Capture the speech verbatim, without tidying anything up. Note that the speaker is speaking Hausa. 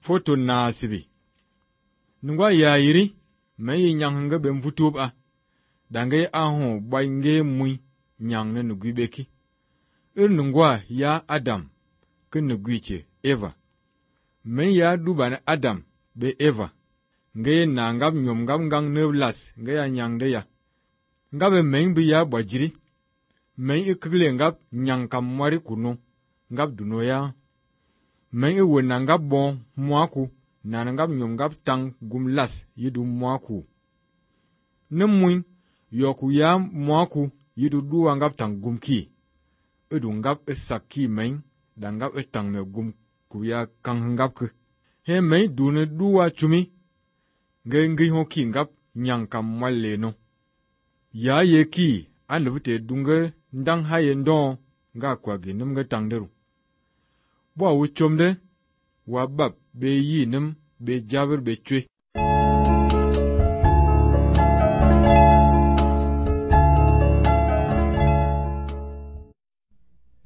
foto na sibi. Nungwa ya yiri, men yi nyang nga ben futub a. Dange ahon bay nge mui nyang na nugui beki. Ir nungwa ya Adam, ke nugui che Eva. Men ya duba na Adam be Eva. Nge na ngab nyom ngab ngang neblas nge ya nyang de ya. Ngabe men bi ya bajiri. Men ikile ngab nyang kam mwari kuno. Ngab duno ya. Men iwe na ngab bon mwaku. Na ngab nyom ngab tang gumlas yidu mwaku. Nemwin yoku ya mwaku yidu duwa ngab tang gumki. Edu ngab esaki men. Da ngab etang me gum kuya kang ngab ke. He men dune duwa chumi. Nge ngi hoki ngab nyang kam mwale no. Ya ye ki anubite dunga ndang haye ndon nga kwa gi nim nga tangderu. Bwa wu chomde wa bab be yi nim be jabir be chwe.